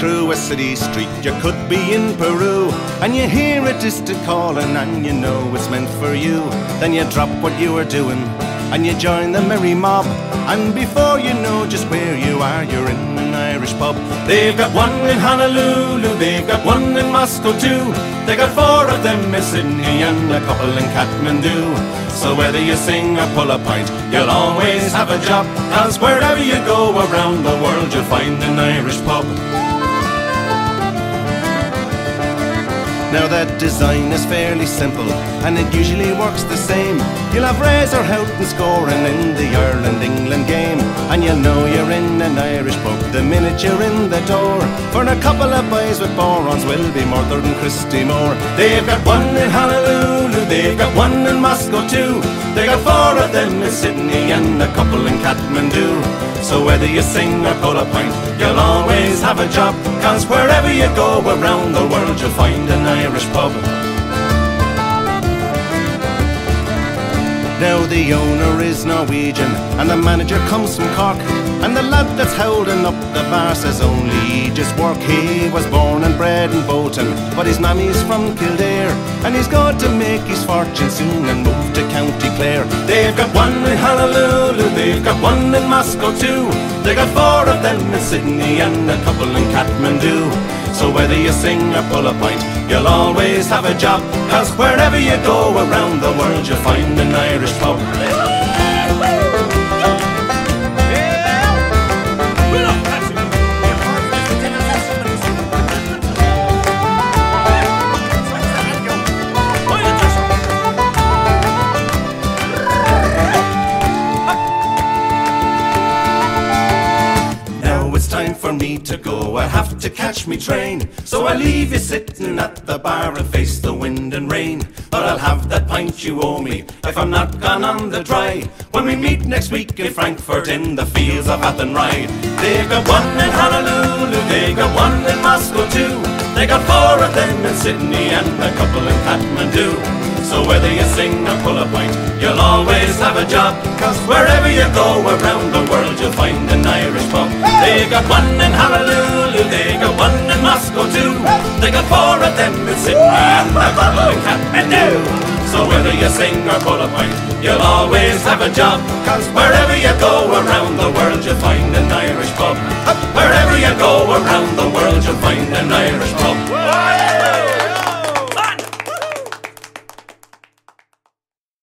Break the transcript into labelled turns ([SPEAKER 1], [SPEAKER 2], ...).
[SPEAKER 1] through a city street, you could be in Peru, and you hear a distant calling and you know it's meant for you. Then you drop what you were doing and you join the merry mob, and before you know just where you are, you're in an Irish pub. They've got one in Honolulu, they've got one in Moscow too. They got 4 of them in Sydney and a couple in Kathmandu. So whether you sing or pull a pint, you'll always have a job, 'cause wherever you go around the world, you'll find an Irish pub. Now that design is fairly simple, and it usually works the same. You'll have Razor Houghton scoring in the Ireland-England game, and you'll know you're in an Irish pub the minute you're in the door. For a couple of boys with borons will be Murther and Christy Moore. They've got one in Honolulu, they've got one in Moscow too. They got 4 of them in Sydney and a couple in Kathmandu. So whether you sing or pull a pint, you'll always have a job, 'cause wherever you go around the world, you'll find an Irish pub. Now the owner is Norwegian and the manager comes from Cork, and the lad that's holding up the bar says only he just work. He was born and bred in Bolton, but his mammy's from Kildare, and he's got to make his fortune soon and move to County Clare. They've got one in Honolulu, they've got one in Moscow too. They got 4 of them in Sydney and a couple in Kathmandu. So whether you sing or pull a pint, you'll always have a job, 'cause wherever you go around the world, you'll find an Irish pub. Time for me to go, I have to catch me train. So I leave you sitting at the bar and face the wind and rain. But I'll have that pint you owe me if I'm not gone on the dry, when we meet next week in Frankfurt in the fields of Athenry. They've got one in Honolulu, they've got one in Moscow too. They got 4 of them in Sydney and a couple in Kathmandu. So whether you sing or pull a pint, you'll always have a job, 'cause wherever you go around the world, you'll find an Irish pub. They got one in Honolulu, they got one in Moscow too. They got 4 of them in Sydney and a couple in Kathmandu. So whether you sing or pull a pint, you'll always have a job, 'cause wherever you go around the world, you'll find an Irish pub. Wherever you go around the world, you'll find an Irish pub.